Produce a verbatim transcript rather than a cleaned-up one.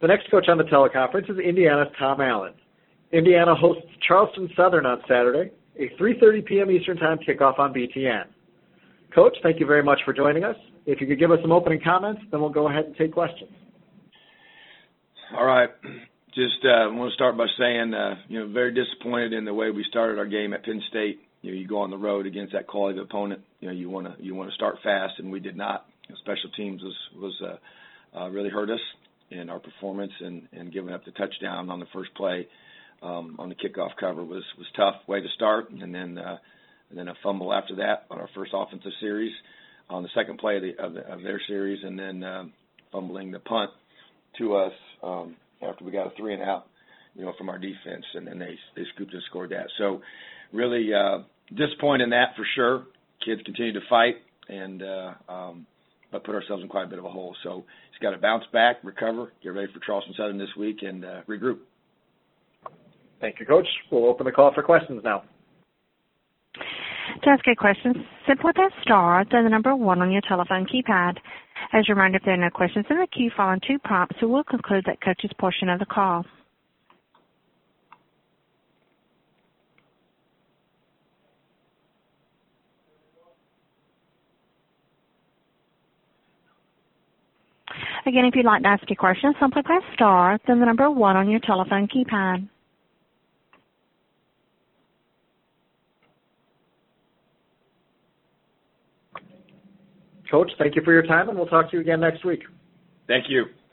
The next coach on the teleconference is Indiana's Tom Allen. Indiana hosts Charleston Southern on Saturday, a three thirty p.m. Eastern Time kickoff on B T N. Coach, thank you very much for joining us. If you could give us some opening comments, then we'll go ahead and take questions. All right. Just uh, want to start by saying, uh, you know, very disappointed in the way we started our game at Penn State. You know, you go on the road against that quality of opponent. You know, you want to you want to start fast, and we did not. You know, special teams was was uh, uh, really hurt us in our performance, and, and giving up the touchdown on the first play um, on the kickoff cover was was tough way to start, and then uh, and then a fumble after that on our first offensive series on the second play of, the, of, the, of their series, and then um, fumbling the punt to us. Um, after we got a three and out, you know, from our defense, and then they they scooped and scored that. So really uh, disappointed in that for sure. Kids continue to fight, and uh, um, but put ourselves in quite a bit of a hole. So he's got to bounce back, recover, get ready for Charleston Southern this week, and uh, regroup. Thank you, Coach. We'll open the call for questions now. To ask a question, simply press star, then the number one on your telephone keypad. As a reminder, if there are no questions in the queue following two prompts, we will conclude that coach's portion of the call. Again, if you'd like to ask a question, simply press star, then the number one on your telephone keypad. Coach, thank you for your time, and we'll talk to you again next week. Thank you.